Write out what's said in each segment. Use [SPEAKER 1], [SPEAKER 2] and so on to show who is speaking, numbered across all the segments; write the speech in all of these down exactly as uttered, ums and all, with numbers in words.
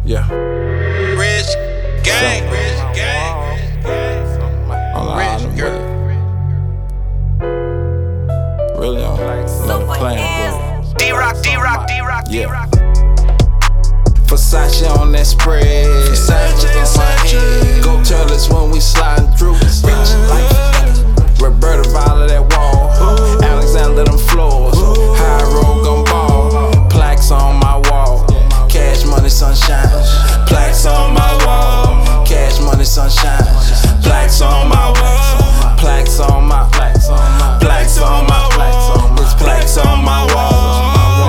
[SPEAKER 1] Yeah.
[SPEAKER 2] Rich gang, rich gang, rich girl.
[SPEAKER 1] Really on another plane, bro.
[SPEAKER 2] D-Rock, D-Rock, D-Rock,
[SPEAKER 1] Yeah.
[SPEAKER 2] D-Rock.
[SPEAKER 1] Versace on that spread. Versace on my head. Go tell us when we sliding through. Rich life. Roberta Violet that wall. Alexander them floors. High road gon' ball. Plaques on my wall. Cash money sunshine. Plaques on my wall. Cash money sunshine. Plaques on my wall. Plaques on my. Plaques on my. Plaques on my wall. It's plaques on my wall.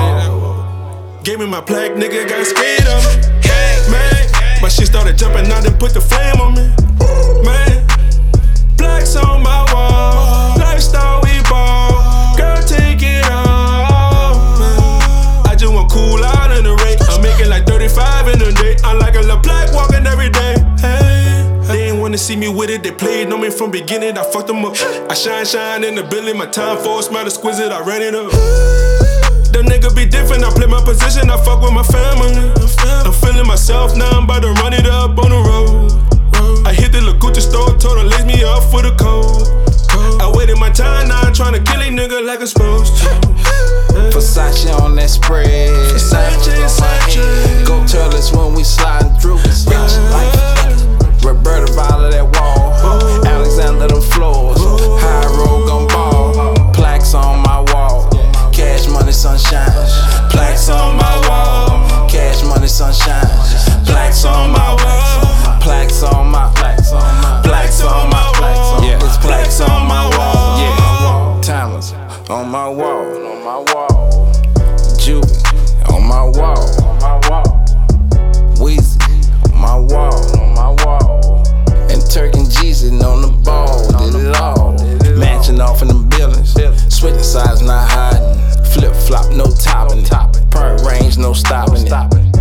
[SPEAKER 3] Gave me my plaque, nigga, got scared of me. Man, my shit started jumping out and put the flame on me. Man, plaques on my wall. Lifestyle we ball. Girl, take it off. Man, I just want cool out in the rain. I'm making like thirty-five in a day. I'm like a little plaque walking every day. Hey, they ain't wanna see me with it. They played on me from beginning. I fucked them up. I shine, shine in the building. My time for smell exquisite. I ran it up. Them niggas be different, I play my position, I fuck with my family. I'm feeling myself, now I'm about to run it up on the road. I hit the La Gucci store, told her lace me up for the cold. I waited my time, now I'm tryna kill a nigga like I'm supposed to.
[SPEAKER 1] Versace on that spread.
[SPEAKER 3] Versace, Versace.
[SPEAKER 1] Go tell us when we sliding through. Rich life. Roberta Violet that wall. Alexander them floors. High road gon' ball. Plaques on my wall. Cash money sunshine. Plaques on my wall. Cash money sunshine. Plaques on my wall. Plaques on my. Plaques on my. Plaques on my wall. Yeah, it's plaques on my wall. Yeah. Timeless on my wall. On my wall. Juvie on my wall. On my wall. Weezy on my wall. On my wall. And Turk and Jeezy on the ball. Did it all. Matching off in them buildings. Switching sides, not hiding. Flip flop, no topping. Perk range, no stopping it.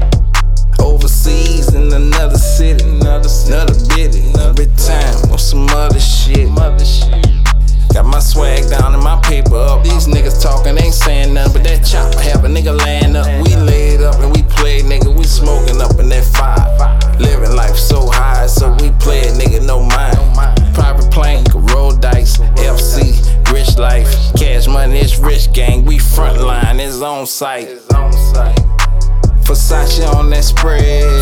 [SPEAKER 1] Overseas in another city, another bitty. Every time on some other shit. Got my swag down and my paper up. These niggas talking, ain't saying nothing, but that chopper have a nigga laying up. We laid up and we played, nigga. We smoking up in that five. Living life so high, so we play it, nigga, no mind. Private plane, could roll dice, F C, rich life. Cash money, it's rich gang. We frontline, it's on site. Versace on that spread.